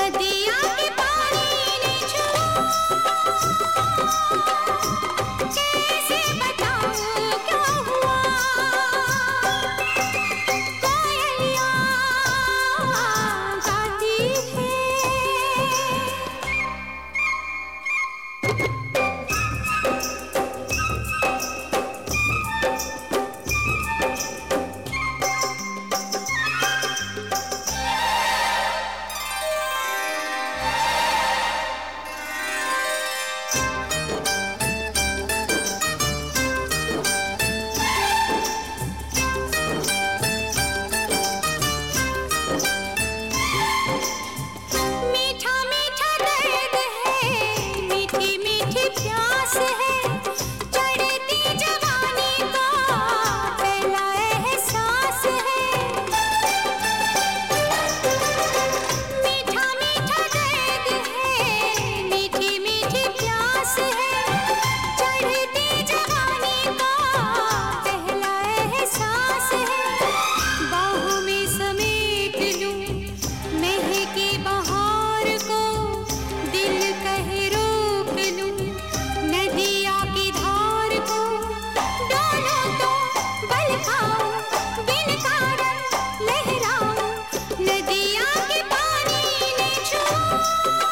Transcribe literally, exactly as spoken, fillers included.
नदिया के पानी ने छुआ, कैसे बताऊं क्या हुआ। कोयलिया गाती है, मीठा मीठा दर्द है, मीठी मीठी प्यास है, चढ़ती जवानी का पहला एहसास है। मीठा मीठा दर्द है, मीठी मीठी प्यास है, चढ़ती जवानी का पहला एहसास है। बाहों में समेट लूं महके बहार को, दिल कहे रोक लूं नदिया की धार को। डोलो तो बल खाऊं, बिन कारण लहराऊं, नदिया के पानी ने छुआ,